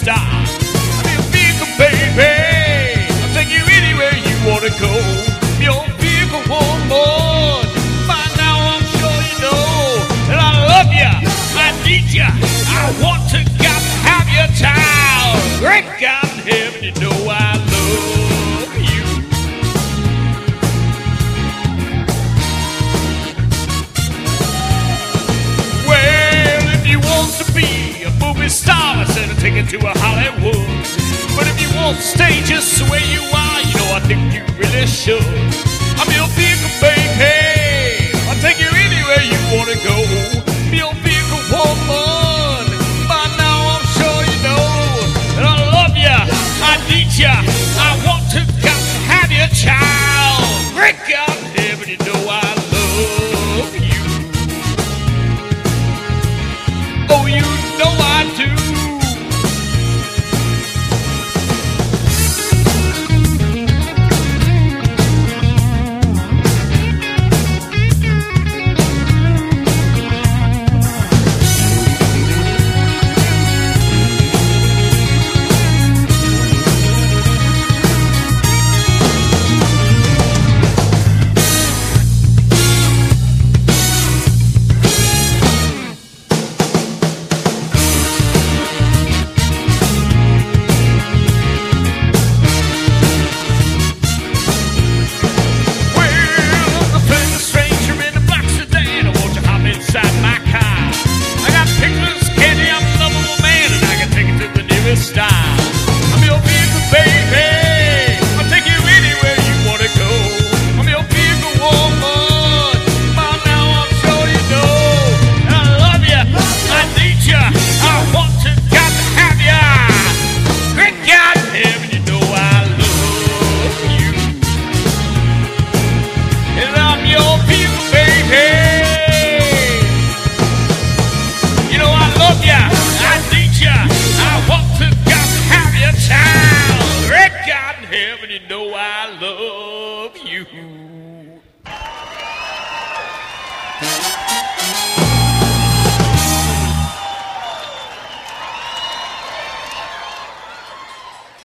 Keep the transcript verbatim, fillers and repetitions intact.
star. I'm your vehicle, baby. I'll take you anywhere you wanna go. I'm your vehicle, woman. By now I'm sure you know that I love you, I need you, I want to, got to have your child. Great God in heaven, you know I love you. Well, if you want to be a movie star, I said I'll take you to a Hollywood. But if you want to stay just the way you are, you know I think you really should. I'm your vehicle, baby. I'll take you anywhere you wanna go. Be your vehicle, woman.